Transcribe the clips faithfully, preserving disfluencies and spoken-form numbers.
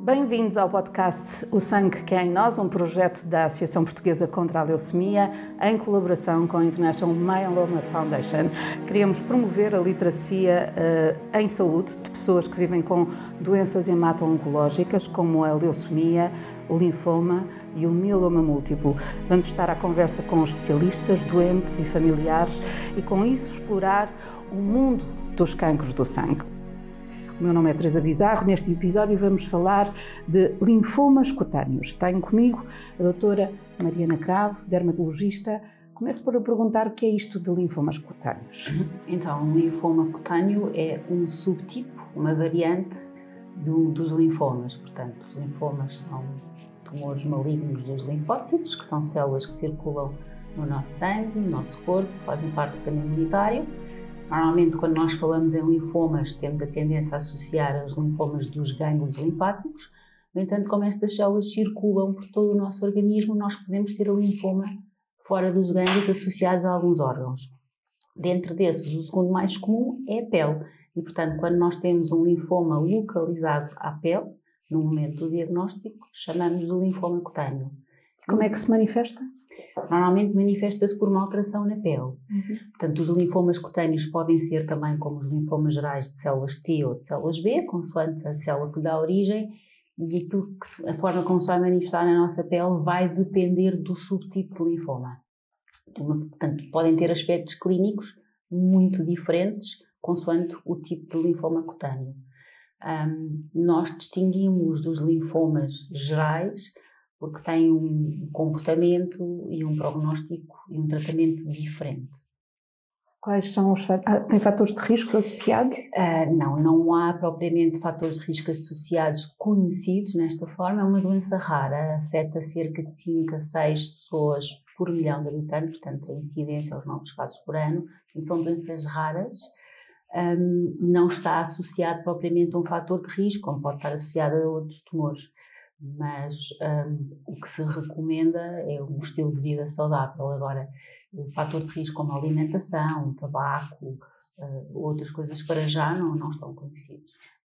Bem-vindos ao podcast O Sangue que é em Nós, um projeto da Associação Portuguesa contra a Leucemia, em colaboração com a International Myeloma Foundation. Queremos promover a literacia uh, em saúde de pessoas que vivem com doenças hemato-oncológicas, como a leucemia, o linfoma e o mieloma múltiplo. Vamos estar à conversa com especialistas, doentes e familiares e, com isso, explorar o mundo dos cancros do sangue. O meu nome é Teresa Bizarro. Neste episódio vamos falar de linfomas cutâneos. Tenho comigo a doutora Mariana Cravo, dermatologista. Começo por perguntar o que é isto de linfomas cutâneos. Então, o linfoma cutâneo é um subtipo, uma variante do, dos linfomas. Portanto, os linfomas são tumores malignos dos linfócitos, que são células que circulam no nosso sangue, no nosso corpo, fazem parte do sistema imunitário. Normalmente, quando nós falamos em linfomas, temos a tendência a associar os linfomas dos gânglios linfáticos. No entanto, como estas células circulam por todo o nosso organismo, nós podemos ter o linfoma fora dos gânglios associados a alguns órgãos. Dentre desses, o segundo mais comum é a pele. E, portanto, quando nós temos um linfoma localizado à pele, no momento do diagnóstico, chamamos de linfoma cutâneo. Como é que se manifesta? Normalmente manifesta-se por uma alteração na pele. Uhum. Portanto, os linfomas cutâneos podem ser também como os linfomas gerais de células T ou de células B, consoante a célula que dá origem, e aquilo que se, a forma como se vai manifestar na nossa pele vai depender do subtipo de linfoma. Portanto, podem ter aspectos clínicos muito diferentes, consoante o tipo de linfoma cutâneo. Um, nós distinguimos dos linfomas gerais porque têm um comportamento e um prognóstico e um tratamento diferente. Quais são os fatores? Tem fatores de risco associados? Uh, não, não há propriamente fatores de risco associados conhecidos nesta forma. É uma doença rara, afeta cerca de cinco a seis pessoas por milhão de habitantes, portanto a incidência aos novos casos por ano. São doenças raras. Um, não está associado propriamente a um fator de risco, como pode estar associado a outros tumores. Mas um, o que se recomenda é um estilo de vida saudável. Agora, o fator de risco como a alimentação, o tabaco, uh, outras coisas para já não, não estão conhecidos.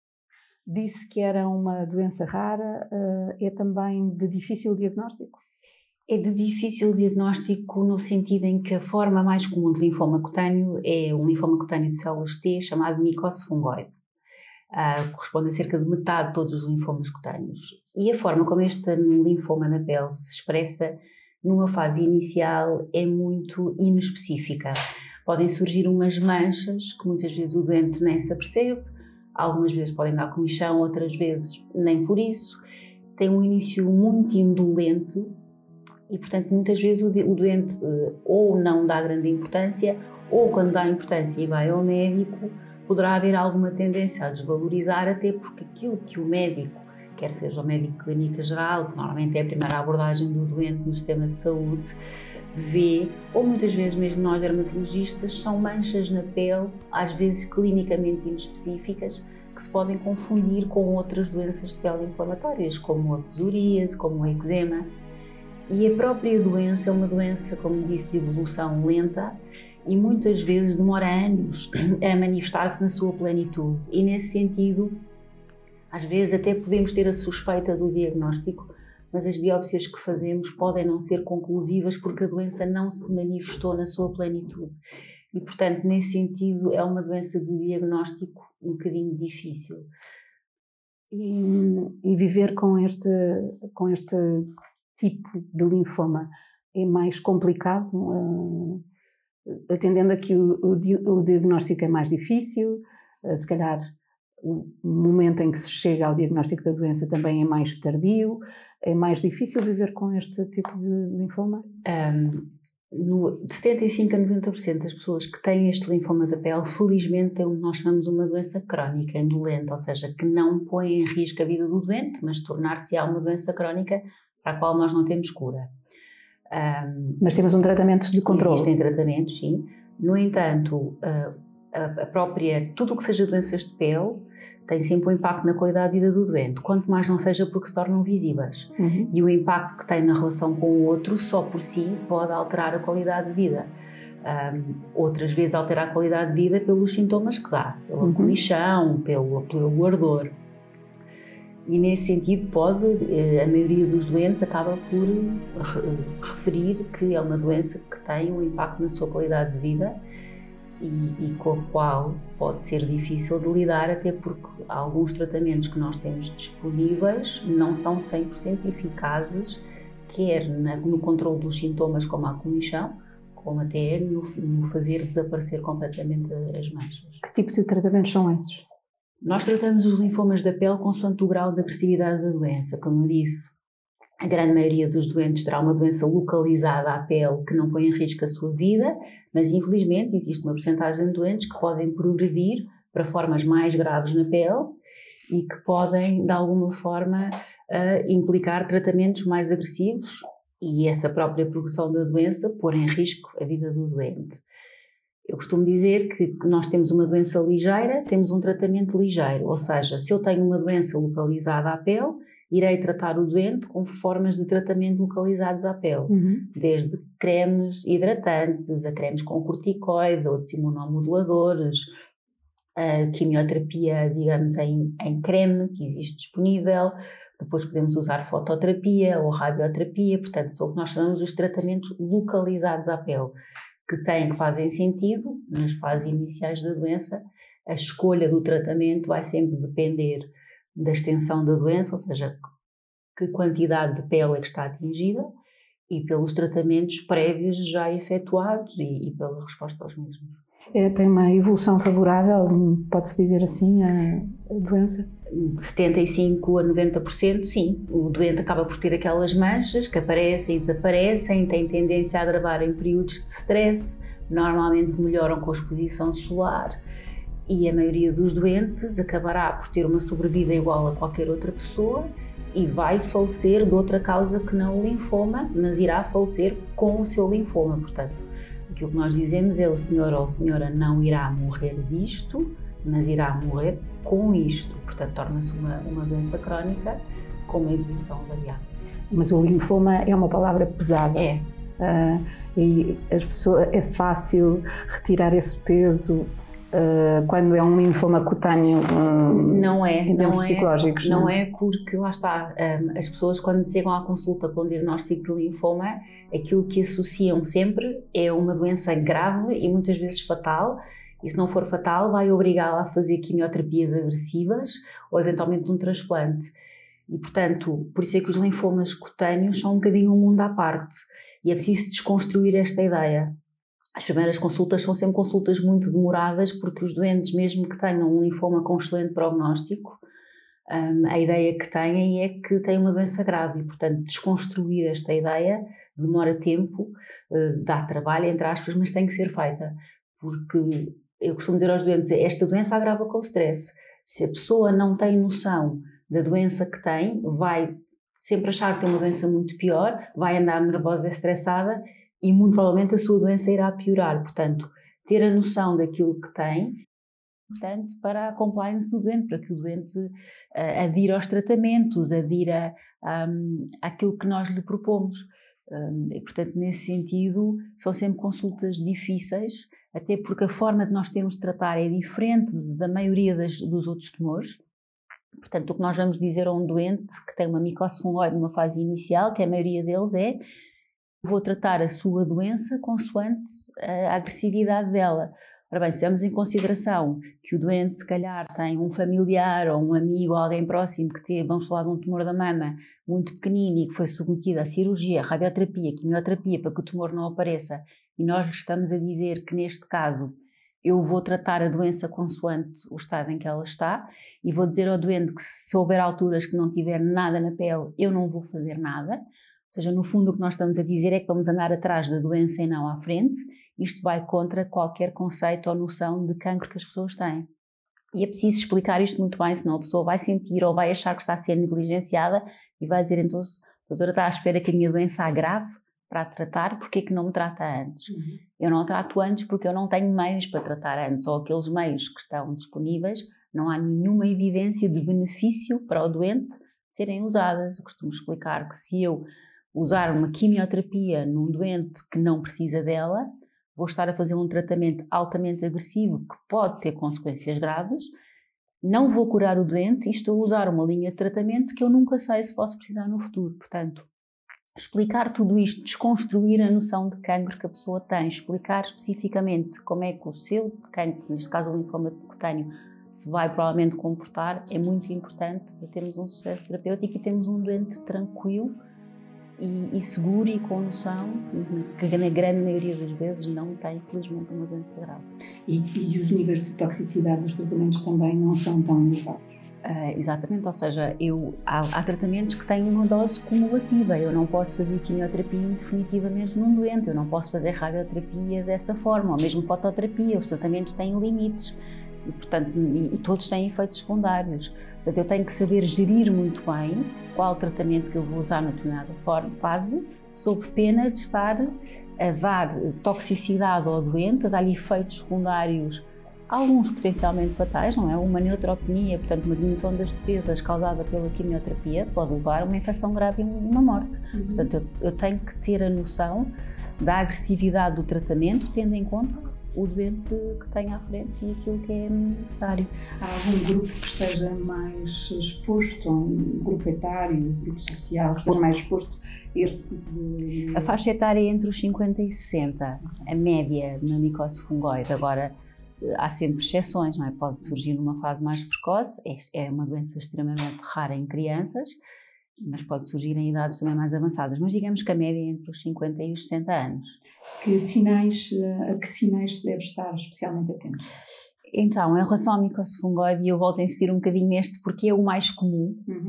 Disse que era uma doença rara, uh, é também de difícil diagnóstico? É de difícil diagnóstico no sentido em que a forma mais comum de linfoma cutâneo é um linfoma cutâneo de células T chamado micose fungoide. Uh, corresponde a cerca de metade de todos os linfomas cutâneos. E a forma como este linfoma na pele se expressa numa fase inicial é muito inespecífica. Podem surgir umas manchas que muitas vezes o doente nem se apercebe, algumas vezes podem dar comichão, outras vezes nem por isso. Tem um início muito indolente e, portanto, muitas vezes o doente uh, ou não dá grande importância, ou quando dá importância e vai ao médico, poderá haver alguma tendência a desvalorizar, até porque aquilo que o médico, quer seja o médico de clínica geral, que normalmente é a primeira abordagem do doente no sistema de saúde, vê, ou muitas vezes mesmo nós dermatologistas, são manchas na pele, às vezes clinicamente inespecíficas, que se podem confundir com outras doenças de pele inflamatórias, como a psoríase, como o eczema. E a própria doença é uma doença, como disse, de evolução lenta, e muitas vezes demora anos a manifestar-se na sua plenitude. E nesse sentido, às vezes até podemos ter a suspeita do diagnóstico, mas as biópsias que fazemos podem não ser conclusivas porque a doença não se manifestou na sua plenitude. E, portanto, nesse sentido, é uma doença de diagnóstico um bocadinho difícil. E, e viver com este, com este tipo de linfoma é mais complicado? Uh... Atendendo a que o, o, o diagnóstico é mais difícil, se calhar o momento em que se chega ao diagnóstico da doença também é mais tardio, é mais difícil viver com este tipo de linfoma? Um, no, de setenta e cinco a noventa por cento das pessoas que têm este linfoma da pele, felizmente têm o que nós chamamos uma doença crónica, indolente, ou seja, que não põe em risco a vida do doente, mas tornar-se-á uma doença crónica para a qual nós não temos cura. Um, Mas temos um tratamento de controle. Existem tratamentos, sim. No entanto, a, a própria, tudo o que seja doenças de pele tem sempre um impacto na qualidade de vida do doente, quanto mais não seja porque se tornam visíveis. Uhum. E o impacto que tem na relação com o outro, só por si, pode alterar a qualidade de vida. Um, outras vezes altera a qualidade de vida pelos sintomas que dá, pela uhum. comichão, pelo, pelo ardor. E nesse sentido pode, a maioria dos doentes acaba por referir que é uma doença que tem um impacto na sua qualidade de vida e, e com a qual pode ser difícil de lidar, até porque alguns tratamentos que nós temos disponíveis não são cem por cento eficazes, quer no controle dos sintomas como a comichão, como até no, no fazer desaparecer completamente as manchas. Que tipos de tratamentos são esses? Nós tratamos os linfomas da pele consoante o grau de agressividade da doença. Como eu disse, a grande maioria dos doentes terá uma doença localizada à pele que não põe em risco a sua vida, mas infelizmente existe uma porcentagem de doentes que podem progredir para formas mais graves na pele e que podem, de alguma forma, uh, implicar tratamentos mais agressivos e essa própria progressão da doença pôr em risco a vida do doente. Eu costumo dizer que nós temos uma doença ligeira, temos um tratamento ligeiro, ou seja, se eu tenho uma doença localizada à pele, irei tratar o doente com formas de tratamento localizados à pele, uhum. desde cremes hidratantes, a cremes com corticoide, outros imunomoduladores, a quimioterapia, digamos, em, em creme, que existe disponível, depois podemos usar fototerapia ou radioterapia, portanto, são o que nós chamamos os tratamentos localizados à pele, que têm, que fazem sentido nas fases iniciais da doença. A escolha do tratamento vai sempre depender da extensão da doença, ou seja, que quantidade de pele é que está atingida e pelos tratamentos prévios já efetuados e, e pela resposta aos mesmos. É, tem uma evolução favorável, pode-se dizer assim, a, a doença? setenta e cinco a noventa por cento, sim. O doente acaba por ter aquelas manchas que aparecem e desaparecem, tem tendência a agravar em períodos de stress, normalmente melhoram com a exposição solar e a maioria dos doentes acabará por ter uma sobrevida igual a qualquer outra pessoa e vai falecer de outra causa que não o linfoma, mas irá falecer com o seu linfoma, portanto. Aquilo que nós dizemos é o senhor ou a senhora não irá morrer disto, mas irá morrer com isto. Portanto, torna-se uma, uma doença crónica com uma evolução variável. Mas o linfoma é uma palavra pesada. É. Uh, e as pessoas, é fácil retirar esse peso uh, quando é um linfoma cutâneo um, não é, em termos não psicológicos. É, não, não é porque, lá está, um, as pessoas quando chegam à consulta com diagnóstico de linfoma, aquilo que associam sempre é uma doença grave e muitas vezes fatal, e se não for fatal vai obrigá-la a fazer quimioterapias agressivas ou eventualmente um transplante. E portanto, por isso é que os linfomas cutâneos são um bocadinho um mundo à parte e é preciso desconstruir esta ideia. As primeiras consultas são sempre consultas muito demoradas porque os doentes, mesmo que tenham um linfoma com excelente prognóstico, um, a ideia que têm é que têm uma doença grave e portanto desconstruir esta ideia demora tempo, uh, dá trabalho, entre aspas, mas tem que ser feita, porque eu costumo dizer aos doentes, esta doença agrava com o stress. Se a pessoa não tem noção da doença que tem, vai sempre achar que tem uma doença muito pior, vai andar nervosa e estressada e muito provavelmente a sua doença irá piorar. Portanto, ter a noção daquilo que tem é importante para a compliance do doente, para que o doente uh, adira aos tratamentos, adira um, àquilo que nós lhe propomos. Um, e, portanto, nesse sentido, são sempre consultas difíceis, até porque a forma de nós termos de tratar é diferente da maioria das, dos outros tumores. Portanto, o que nós vamos dizer a um doente que tem uma micose fungoide numa fase inicial, que a maioria deles é, vou tratar a sua doença consoante a agressividade dela. Ora bem, se tivermos em consideração que o doente se calhar tem um familiar ou um amigo, alguém próximo que teve, vamos falar de um tumor da mama muito pequenino e que foi submetido à cirurgia, radioterapia, quimioterapia para que o tumor não apareça e nós estamos a dizer que neste caso eu vou tratar a doença consoante o estado em que ela está e vou dizer ao doente que se houver alturas que não tiver nada na pele, eu não vou fazer nada. Ou seja, no fundo o que nós estamos a dizer é que vamos andar atrás da doença e não à frente. Isto vai contra qualquer conceito ou noção de cancro que as pessoas têm. E é preciso explicar isto muito bem, senão a pessoa vai sentir ou vai achar que está a ser negligenciada e vai dizer, então, a doutora está à espera que a minha doença agrave para a tratar, porque é que não me trata antes? Uhum. Eu não trato antes porque eu não tenho meios para tratar antes, ou aqueles meios que estão disponíveis, não há nenhuma evidência de benefício para o doente serem usadas. Eu costumo explicar que se eu usar uma quimioterapia num doente que não precisa dela, vou estar a fazer um tratamento altamente agressivo que pode ter consequências graves não vou curar o doente e estou a usar uma linha de tratamento que eu nunca sei se posso precisar no futuro. Portanto, explicar tudo isto, desconstruir a noção de cancro que a pessoa tem, explicar especificamente como é que o seu cancro, neste caso o linfoma cutâneo, se vai provavelmente comportar, é muito importante para termos um sucesso terapêutico e termos um doente tranquilo e, e seguro e com noção, que na grande maioria das vezes não tem, infelizmente, uma doença grave. E, e os níveis de toxicidade dos tratamentos também não são tão elevados? Uh, exatamente, ou seja, eu, há, há tratamentos que têm uma dose cumulativa. Eu não posso fazer quimioterapia indefinitivamente num doente, eu não posso fazer radioterapia dessa forma, ou mesmo fototerapia. Os tratamentos têm limites e, portanto, e, e todos têm efeitos secundários. Portanto, eu tenho que saber gerir muito bem qual tratamento que eu vou usar na determinada forma, fase, sob pena de estar a dar toxicidade ao doente, a dar-lhe efeitos secundários, alguns potencialmente fatais, não é? Uma neutropenia, portanto uma diminuição das defesas causada pela quimioterapia, pode levar a uma infecção grave e uma morte. Uhum. Portanto, eu, eu tenho que ter a noção da agressividade do tratamento, tendo em conta o doente que tem à frente e aquilo que é necessário. Há algum grupo que esteja mais exposto, um grupo etário, um grupo social, que esteja mais exposto a este tipo de... A faixa etária é entre os cinquenta e sessenta, a média na micose fungoide. Agora, há sempre exceções, não é? Pode surgir numa fase mais precoce, é uma doença extremamente rara em crianças, mas pode surgir em idades também mais avançadas, mas digamos que a média é entre os cinquenta e os sessenta anos. Que sinais, a que sinais se deve estar especialmente atento? Então, em relação à micose fungoide, eu volto a insistir um bocadinho neste porque é o mais comum. Uhum.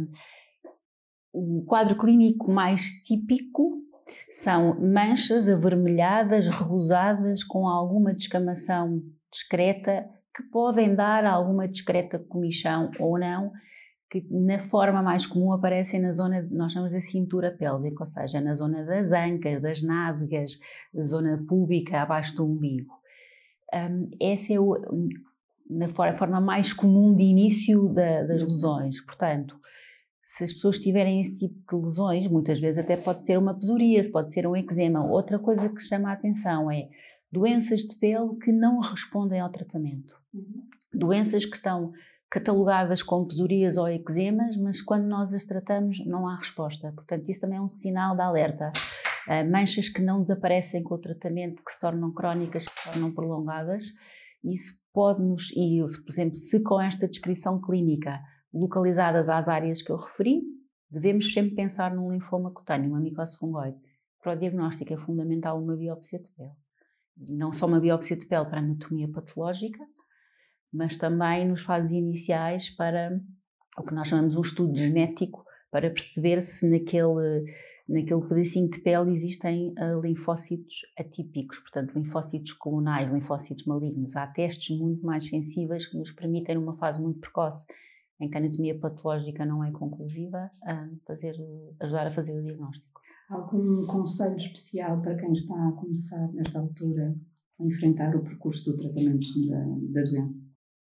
Um, o quadro clínico mais típico são manchas avermelhadas, rosadas, com alguma descamação discreta, que podem dar alguma discreta comichão ou não, que na forma mais comum aparecem na zona, nós chamamos de cintura pélvica, ou seja, na zona das ancas, das nádegas, da zona púbica, abaixo do umbigo. Um, essa é o, na forma mais comum de início da, das lesões. Portanto, se as pessoas tiverem esse tipo de lesões, muitas vezes até pode ser uma psoríase, pode ser um eczema. Outra coisa que chama a atenção é doenças de pele que não respondem ao tratamento. Uhum. Doenças que estão catalogadas como psoríase ou eczemas, mas quando nós as tratamos não há resposta. Portanto, isso também é um sinal de alerta. Uh, manchas que não desaparecem com o tratamento, que se tornam crónicas, que se tornam prolongadas. Isso pode-nos, e por exemplo, se com esta descrição clínica localizadas às áreas que eu referi, devemos sempre pensar num linfoma cutâneo, uma micose fungoide. Para o diagnóstico é fundamental uma biópsia de pele. Não só uma biópsia de pele para a anatomia patológica, mas também nos fases iniciais para o que nós chamamos um estudo genético, para perceber se naquele, naquele pedacinho de pele existem uh, linfócitos atípicos, portanto linfócitos clonais, linfócitos malignos. Há testes muito mais sensíveis que nos permitem, numa fase muito precoce, em que a anatomia patológica não é conclusiva, a fazer, ajudar a fazer o diagnóstico. Algum conselho especial para quem está a começar, nesta altura, a enfrentar o percurso do tratamento da, da doença?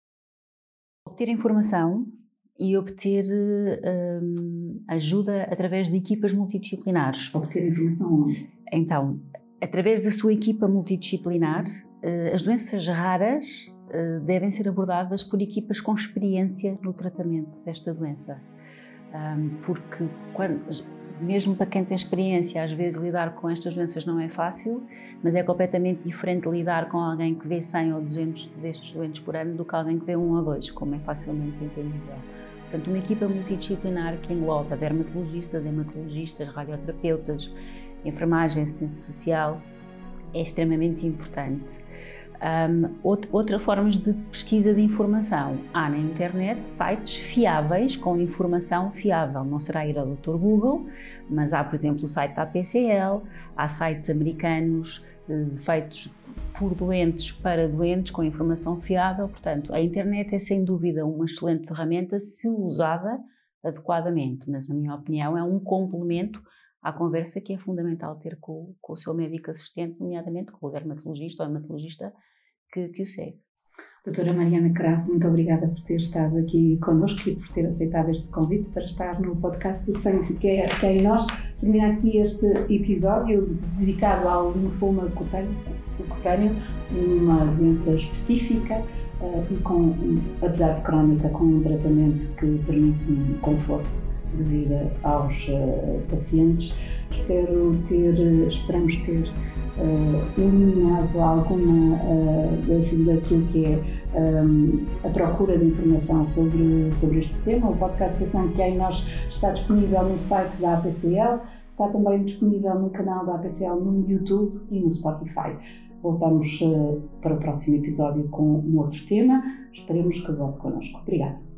Obter informação e obter um, ajuda através de equipas multidisciplinares. Obter informação onde? Então, através da sua equipa multidisciplinar, uh, as doenças raras uh, devem ser abordadas por equipas com experiência no tratamento desta doença. Um, porque, quando, mesmo para quem tem experiência, às vezes lidar com estas doenças não é fácil, mas é completamente diferente lidar com alguém que vê cem ou duzentos destes doentes por ano do que alguém que vê um ou dois, como é facilmente entendível. Portanto, uma equipa multidisciplinar que engloba dermatologistas, hematologistas, radioterapeutas, enfermagem, assistência social, é extremamente importante. Um, outra forma de pesquisa de informação. Há na internet sites fiáveis com informação fiável. Não será ir ao doutor Google, mas há, por exemplo, o site da A P C L, há sites americanos eh, feitos por doentes para doentes com informação fiável. Portanto, a internet é sem dúvida uma excelente ferramenta se usada adequadamente, mas na minha opinião é um complemento à conversa que é fundamental ter com, com o seu médico assistente, nomeadamente com o dermatologista ou hematologista que, que o segue. Doutora Mariana Cravo, muito obrigada por ter estado aqui connosco e por ter aceitado este convite para estar no podcast do Sangue que é, que é em nós. Termina aqui este episódio dedicado ao linfoma cutâneo, cutâneo, uma doença específica uh, e com, apesar de crónica, com um tratamento que permite um conforto de vida aos uh, pacientes. Espero ter, esperamos ter uh, eliminado alguma uh, assim, daquilo que é um, a procura de informação sobre, sobre este tema. O podcast da Sangue que há em nós está disponível no site da A P C L, está também disponível no canal da A P C L no YouTube e no Spotify. Voltamos uh, para o próximo episódio com um outro tema. Esperemos que volte connosco. Obrigada.